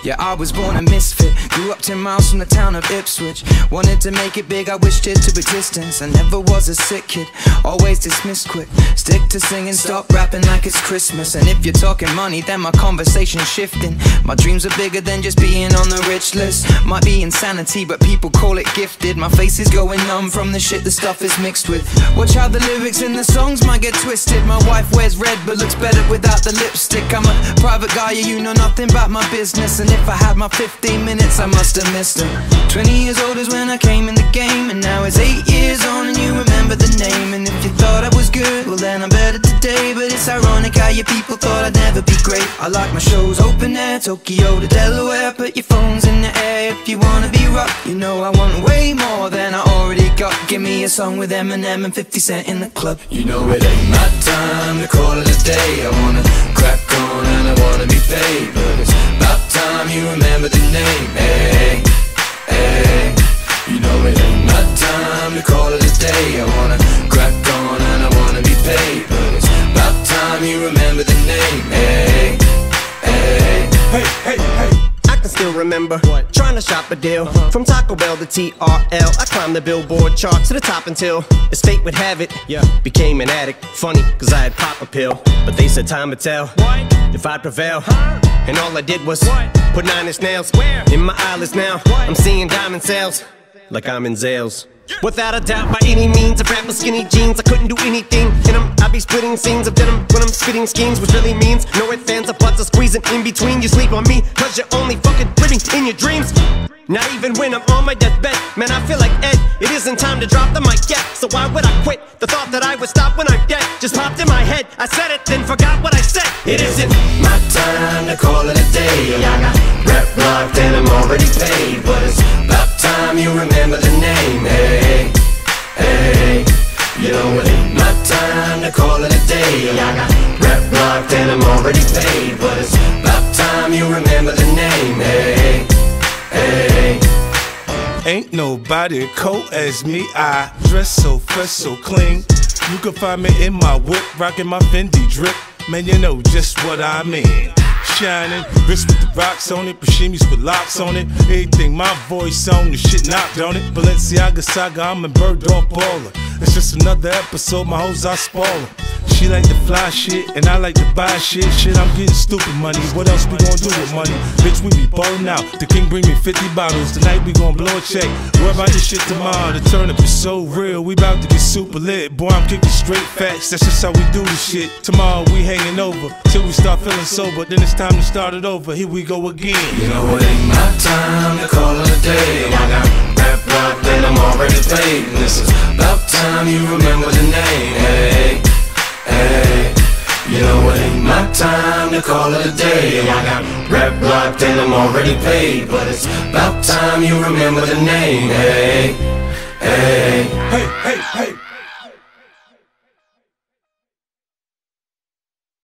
Yeah, I was born a misfit, grew up 10 miles from the town of Ipswich. Wanted to make it big, I wished it to existence. I never was a sick kid, always dismissed quick. Stick to singing, stop rapping like it's Christmas. And if you're talking money, then my conversation's shifting. My dreams are bigger than just being on the rich list. Might be insanity, but people call it gifted. My face is going numb from the shit the stuff is mixed with. Watch how the lyrics in the songs might get twisted. My wife wears red but looks better without the lipstick. I'm a private guy, yeah, you know nothing about my business. And if I had my 15 minutes, I must have missed them. 20 years old is when I came in the game, and now it's 8 years on and you remember the name. And if you thought I was good, well then I'm better today. But it's ironic how your people thought I'd never be great. I like my shows open air, Tokyo to Delaware. Put your phones in the air if you wanna be rock. You know I want way more than I already got. Give me a song with Eminem and 50 Cent in the club. You know it ain't my time to call it a day. I wanna crack on and I wanna be paid, but it's about time you remember the name. Hey, hey. You know it ain't my time to call it a day. I wanna crack on and I wanna be paid, but it's about time you remember the name. Hey, hey. Hey, hey, hey. I can still remember trying to shop a deal from Taco Bell to TRL. I climbed the Billboard chart to the top until, as fate would have it, became an addict. Funny, cause I had pop a pill, but they said time would tell if I'd prevail. And all I did was put 9 inch nails in my eyelids now. I'm seeing diamond sales like I'm in Zales. Without a doubt, by any means, I rap with skinny jeans. I couldn't do anything in them. I be splitting scenes of denim when I'm spitting schemes, which really means no ifs, fans, or buts are squeezing in between. You sleep on me, cause you're only fucking living in your dreams. Not even when I'm on my deathbed, man, I feel like Ed. It isn't time to drop the mic yet, so why would I quit? The thought that I would stop when I'm dead just popped in my head. I said it, then forgot what I said. It isn't my time to call it a day. I got rep locked and I'm already paid, but it's about time you remember the name. Hey, hey. You know it ain't my time to call it a day. I got rep locked and I'm already paid, but it's about time you remember the name. Hey, hey. Ain't nobody cold as me. I dress so fresh, so clean. You can find me in my whip, rocking my Fendi drip. Man, you know just what I mean. Shining, wrist with the rocks on it, Pashimis with locks on it. Everything my voice on, the shit knocked on it. Balenciaga saga, I'm a bird dog baller. It's just another episode, my hoes I spoiler. She like to fly shit, and I like to buy shit. Shit, I'm getting stupid money. What else we gon' do with money? Bitch, we be ballin' out. The king bring me 50 bottles. Tonight we gon' blow a check. Worry about this shit tomorrow. The turnip is so real. We bout to get super lit. Boy, I'm kicking straight facts. That's just how we do this shit. Tomorrow we hanging over till we start feeling sober. Then it's time to start it over. Here we go again. You know it ain't my time to call it a day. I got rap locked and I'm already paid, and this is about time you remember the name. Hey, hey. You know it ain't my time to call it a day. I got rap locked and I'm already paid, but it's about time you remember the name. Hey, hey. Hey, hey, hey.